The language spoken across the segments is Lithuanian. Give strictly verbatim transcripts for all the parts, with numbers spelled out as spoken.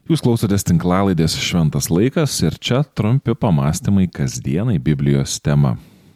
Jūs klausotės tinklalaidės Šventas laikas ir čia trumpi pamastymai kasdienai Biblijos tema.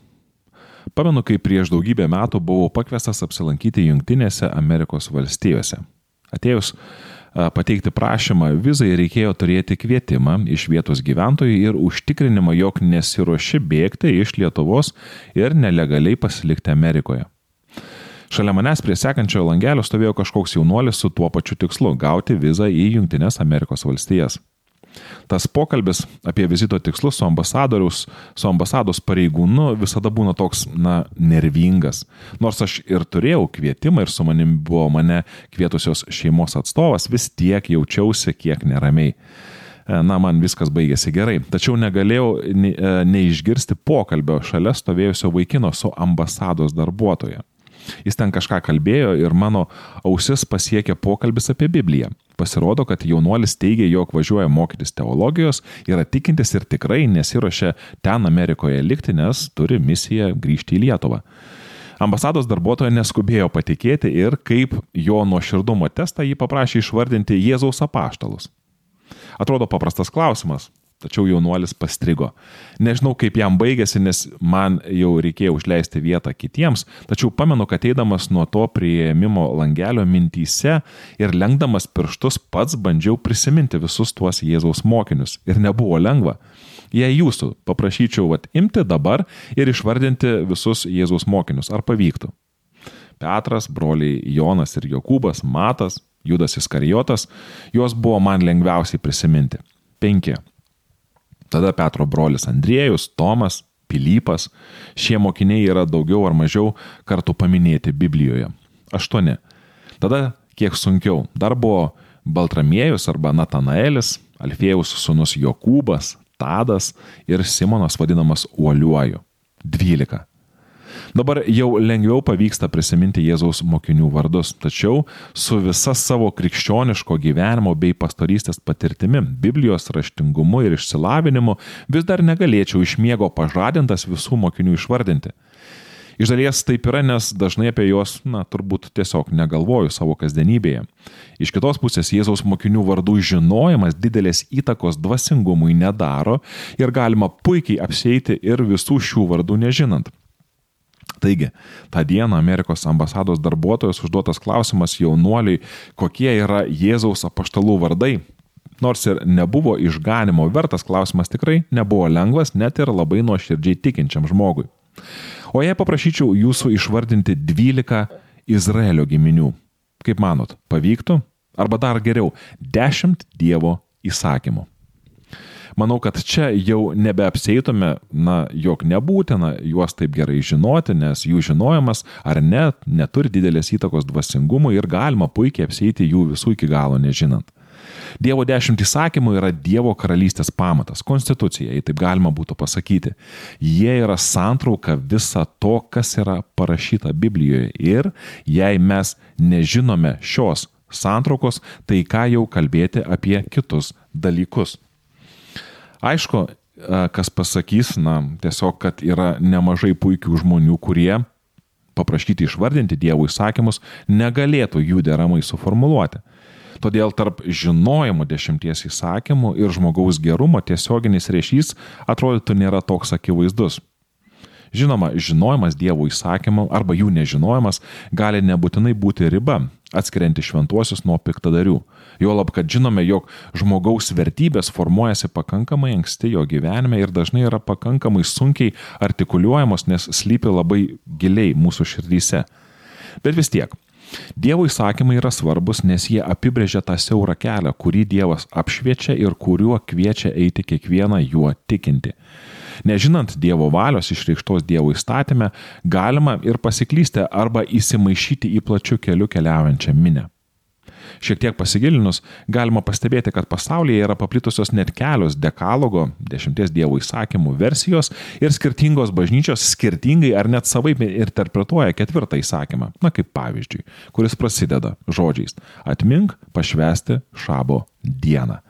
Pamenu, kai prieš daugybę metų buvau pakviestas apsilankyti Jungtinėse Amerikos valstijose. Atėjus pateikti prašymą vizai reikėjo turėti kvietimą iš vietos gyventojų ir užtikrinimą, jog nesiruoši bėgti iš Lietuvos ir nelegaliai pasilikti Amerikoje. Šalia manęs prie sekančiojo langelio stovėjo kažkoks jaunuolis su tuo pačiu tikslu – gauti vizą į Jungtinės Amerikos valstijas. Tas pokalbis apie vizito tikslus su ambasadoriaus, su ambasados pareigūnu visada būna toks, na, nervingas. Nors aš ir turėjau kvietimą ir su manim buvo mane kvietusios šeimos atstovas, vis tiek jaučiausi kiek neramiai. Na, man viskas baigėsi gerai, tačiau negalėjau neišgirsti pokalbio šalia stovėjusio vaikino su ambasados darbuotoja. Jis ten kažką kalbėjo ir mano ausis pasiekė pokalbis apie Bibliją. Pasirodo, kad jaunuolis teigė, jog važiuoja mokytis teologijos, yra tikintis ir tikrai nesiruošia ten Amerikoje likti, nes turi misiją grįžti į Lietuvą. Ambasados darbuotoja neskubėjo patikėti ir kaip jo nuoširdumo testą jį paprašė išvardinti Jėzaus apaštalus. Atrodo paprastas klausimas. Tačiau jaunuolis pastrigo. Nežinau, kaip jam baigėsi, nes man jau reikėjo užleisti vietą kitiems, tačiau pamenu, kad eidamas nuo to priėmimo langelio mintyse ir lenkdamas pirštus pats bandžiau prisiminti visus tuos Jėzaus mokinius. Ir nebuvo lengva. Jei jūsų paprašyčiau vat, imti dabar ir išvardinti visus Jėzaus mokinius, ar pavyktų? Petras, broliai Jonas ir Jokūbas, Matas, Judas Iskarijotas, juos buvo man lengviausiai prisiminti. Penki. Tada Petro brolis Andriejus, Tomas, Pilypas. Šie mokiniai yra daugiau ar mažiau kartų paminėti Biblijoje. Aštuoni. Tada kiek sunkiau. Dar buvo Baltramiejus arba Natanaelis, Alfėjaus sūnus Jokūbas, Tadas ir Simonas vadinamas Uoliuoju. Dvylika. Dabar jau lengviau pavyksta prisiminti Jėzaus mokinių vardus, tačiau su visa savo krikščioniško gyvenimo bei pastorystės patirtimi, Biblijos raštingumu ir išsilavinimu vis dar negalėčiau iš miego pažadintas visų mokinių išvardinti. Iš dalies taip yra, nes dažnai apie juos, na, turbūt tiesiog negalvoju savo kasdienybėje. Iš kitos pusės Jėzaus mokinių vardų žinojimas didelės įtakos dvasingumui nedaro ir galima puikiai apsieiti ir visų šių vardų nežinant. Taigi, tą dieną Amerikos ambasados darbuotojos užduotas klausimas jaunuoliui, kokie yra Jėzaus apaštalų vardai. Nors ir nebuvo išganimo vertas, klausimas tikrai nebuvo lengvas, net ir labai nuoširdžiai tikinčiam žmogui. O jei paprašyčiau jūsų išvardinti dvylika Izraelio giminių, kaip manot, pavyktų? Arba dar geriau, dešimt Dievo įsakymų. Manau, kad čia jau nebeapsieitume, na, jog nebūtina juos taip gerai žinoti, nes jų žinojimas ar net neturi didelės įtakos dvasingumui ir galima puikiai apsieiti jų visų iki galo nežinant. Dievo dešimt įsakymų yra Dievo karalystės pamatas, konstitucija, jei taip galima būtų pasakyti. Jie yra santrauka visa to, kas yra parašyta Biblijoje ir jei mes nežinome šios santraukos, tai ką jau kalbėti apie kitus dalykus. Aišku, kas pasakys, na, tiesiog, kad yra nemažai puikių žmonių, kurie, paprašyti išvardinti Dievo įsakymus, negalėtų jų deramai suformuluoti. Todėl tarp žinojimo dešimties įsakymų ir žmogaus gerumo tiesioginis ryšys atrodytų nėra toks akivaizdus. Žinoma, žinojimas Dievo įsakymų arba jų nežinojimas gali nebūtinai būti riba, atskirianti šventuosius nuo piktadarių. Juolab, kad žinome, jog žmogaus vertybės formuojasi pakankamai anksti jo gyvenime ir dažnai yra pakankamai sunkiai artikuliuojamos, nes slypi labai giliai mūsų širdyse. Bet vis tiek, Dievo įsakymai yra svarbus, nes jie apibrėžia tą siaurą kelią, kurį Dievas apšviečia ir kuriuo kviečia eiti kiekvieną juo tikinti. Nežinant Dievo valios išreikštos Dievo įstatyme, galima ir pasiklysti arba įsimaišyti į plačių kelių keliaujančią minią. Šiek tiek pasigilinus, galima pastebėti, kad pasaulyje yra paplitusios net kelios dekalogo, dešimties Dievo įsakymų versijos ir skirtingos bažnyčios skirtingai ar net savaip interpretuoja ketvirtą įsakymą, na kaip pavyzdžiui, kuris prasideda žodžiais atmink pašvęsti šabo dieną.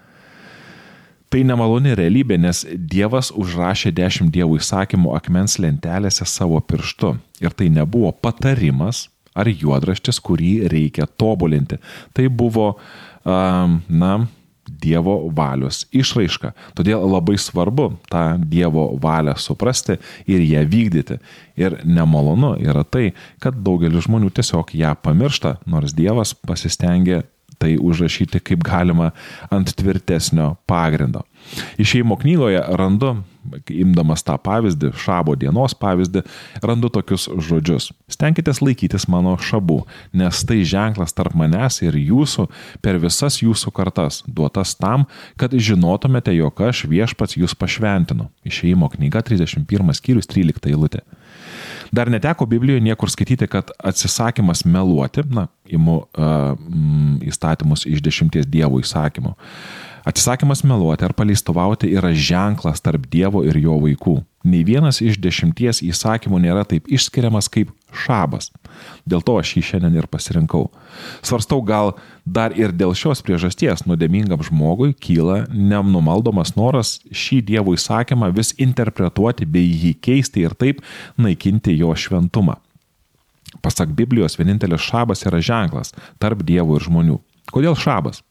Tai nemaloni realybė, nes Dievas užrašė dešimt Dievo įsakymų akmens lentelėse savo pirštu ir tai nebuvo patarimas ar juodraštis, kurį reikia tobulinti. Tai buvo, na, Dievo valios išraiška. Todėl labai svarbu tą Dievo valią suprasti ir ją vykdyti. Ir nemalonu yra tai, kad daugelis žmonių tiesiog ją pamiršta, nors Dievas pasistengė tai užrašyti kaip galima ant tvirtesnio pagrindo. Išėjimo knygoje randu, imdamas tą pavyzdį, šabo dienos pavyzdį, randu tokius žodžius. Stenkitės laikytis mano šabų, nes tai ženklas tarp manęs ir jūsų per visas jūsų kartas, duotas tam, kad žinotumėte, jog aš Viešpats jūs pašventinu. Išėjimo knyga trisdešimt pirmas skyrius trylikta eilutė. Dar neteko Biblijoje niekur skaityti, kad atsisakymas meluoti, na, imu uh, įstatymus iš dešimties Dievo įsakymų, atsisakymas meluoti ar paleistuvauti yra ženklas tarp Dievo ir jo vaikų. Nei vienas iš dešimties įsakymų nėra taip išskiriamas kaip šabas. Dėl to aš jį šiandien ir pasirinkau. Svarstau, gal dar ir dėl šios priežasties nuodėmingam žmogui kyla nenumaldomas noras šį Dievo įsakymą vis interpretuoti bei jį keisti ir taip naikinti jo šventumą. Pasak Biblijos, vienintelis šabas yra ženklas tarp Dievo ir žmonių. Kodėl šabas?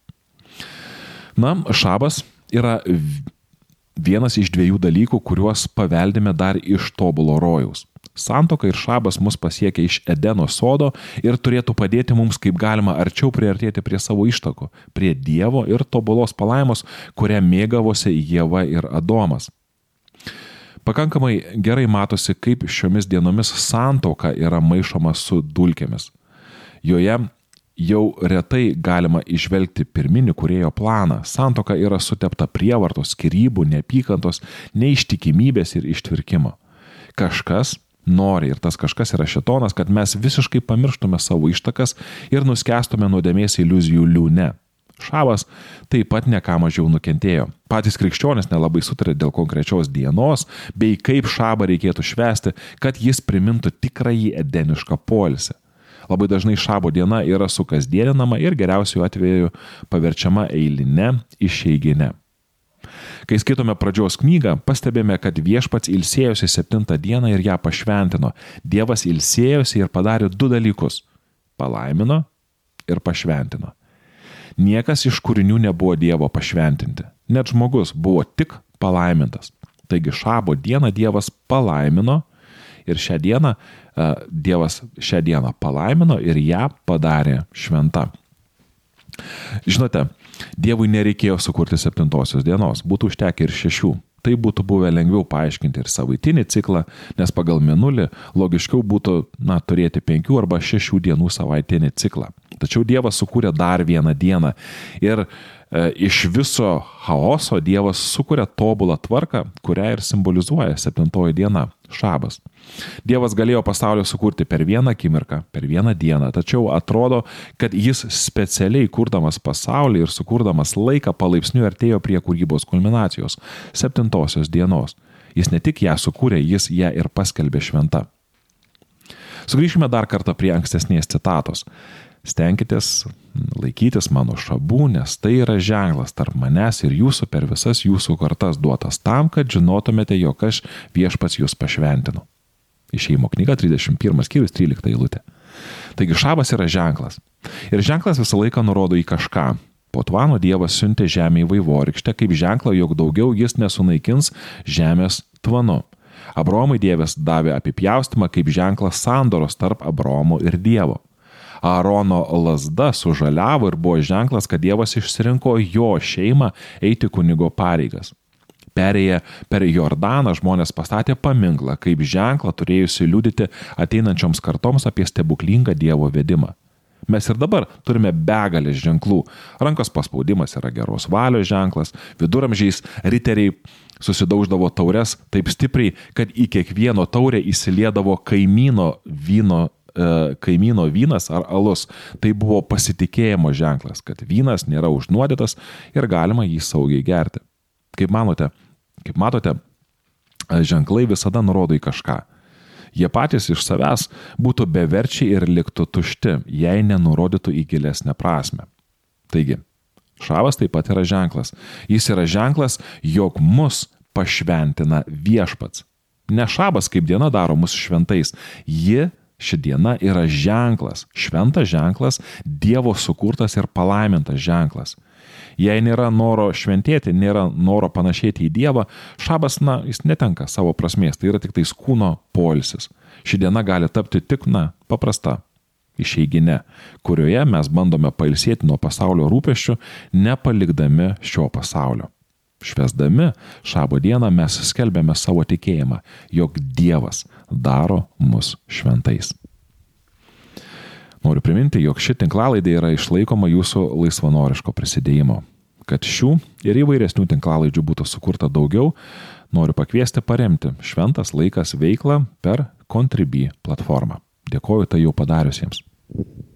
Na, šabas yra vienas iš dviejų dalykų, kuriuos paveldime dar iš tobulo rojaus. Santuoka ir šabas mus pasiekia iš Edeno sodo ir turėtų padėti mums kaip galima arčiau priartėti prie savo ištakų, prie Dievo ir tobulos palaimos, kurią mėgavosi Ieva ir Adomas. Pakankamai gerai matosi, kaip šiomis dienomis santuoka yra maišoma su dulkėmis. Joje jau retai galima įžvelgti pirminį kūrėjo planą. Santuoka yra sutepta prievartos, skyrybų, neapykantos, neištikimybės ir ištvirkimo. Kažkas nori, ir tas kažkas yra šėtonas, kad mes visiškai pamirštume savo ištakas ir nuskęstume nuodėmės iliuzijų liūne. Šabas taip pat ne ką mažiau nukentėjo. Patys krikščionys nelabai sutarė dėl konkrečios dienos, bei kaip šabą reikėtų švęsti, kad jis primintų tikrąjį edenišką poilsį. Labai dažnai šabo diena yra sukasdieninama ir geriausiu atveju paverčiama eiline išeigine. Kai skaitome pradžios knygą, pastebėjome, kad Viešpats ilsėjosi septintą dieną ir ją pašventino. Dievas ilsėjosi ir padarė du dalykus – palaimino ir pašventino. Niekas iš kūrinių nebuvo Dievo pašventinti. Net žmogus buvo tik palaimintas. Taigi šabo dieną Dievas palaimino ir šią dieną Dievas šią dieną palaimino ir ją padarė šventa. Žinote, Dievui nereikėjo sukurti septintosios dienos, būtų užtekę ir šešių. Tai būtų buvę lengviau paaiškinti ir savaitinį ciklą, nes pagal mėnulį logiškiau būtų, na, turėti penkių arba šešių dienų savaitinį ciklą. Tačiau Dievas sukūrė dar vieną dieną ir e, iš viso chaoso Dievas sukuria tobulą tvarką, kurią ir simbolizuoja septintoji diena – šabas. Dievas galėjo pasaulį sukurti per vieną akimirką, per vieną dieną, tačiau atrodo, kad jis specialiai kurdamas pasaulį ir sukurdamas laiką palaipsniui artėjo prie kūrybos kulminacijos – septintosios dienos. Jis ne tik ją sukūrė, jis ją ir paskelbė šventa. Sugrįžkime dar kartą prie ankstesnės citatos. Stenkitės laikytis mano šabų, nes tai yra ženklas tarp manęs ir jūsų per visas jūsų kartas duotas tam, kad žinotumėte, jog aš Viešpats jūs pašventinu. Išėjimo knyga trisdešimt pirmas skyrius trylikta eilutė. Taigi šabas yra ženklas. Ir ženklas visą laiką nurodo į kažką. Po tvano Dievas siuntė žemę į vaivorykštę kaip ženklą, jog daugiau jis nesunaikins žemės tvanu. Abraomui Dievas davė apipjaustymą kaip ženklas sandoros tarp Abraomo ir Dievo. Aarono lazda sužaliavo ir buvo ženklas, kad Dievas išsirinko jo šeimą eiti kunigo pareigas. Perėję per Jordaną žmonės pastatė paminklą kaip ženklą turėjusi liudyti ateinančioms kartoms apie stebuklingą Dievo vedimą. Mes ir dabar turime begalės ženklų. Rankos paspaudimas yra geros valios ženklas, viduramžiais riteriai susidauždavo taures taip stipriai, kad į kiekvieno taurę įsiliedavo kaimyno vyno kaimyno vynas ar alus. Tai buvo pasitikėjimo ženklas, kad vynas nėra užnuodytas ir galima jį saugiai gerti. Kaip manote, kaip matote, ženklai visada nurodo į kažką. Jie patys iš savęs būtų beverčiai ir liktų tušti, jei nenurodytų į gilesnę prasme. Taigi, šabas taip pat yra ženklas. Jis yra ženklas, jog mus pašventina Viešpats. Ne šabas kaip diena daro mus šventais, ji Ši diena yra ženklas, šventas ženklas, Dievo sukurtas ir palaimintas ženklas. Jei nėra noro šventėti, nėra noro panašėti į Dievą, šabas, na, jis netenka savo prasmės, tai yra tik tais kūno poilsis. Ši diena gali tapti tik, na, paprasta išeigine, kurioje mes bandome pailsėti nuo pasaulio rūpesčių, nepalikdami šio pasaulio. Švęsdami šabo dieną mes skelbiame savo tikėjimą, jog Dievas daro mus šventais. Noriu priminti, jog ši tinklalaidė yra išlaikoma jūsų laisvanoriško prisidėjimo. Kad šių ir įvairesnių tinklalaidžių būtų sukurta daugiau, noriu pakviesti paremti Šventas laikas veiklą per Contribui platformą. Dėkoju tai jau padariusiems.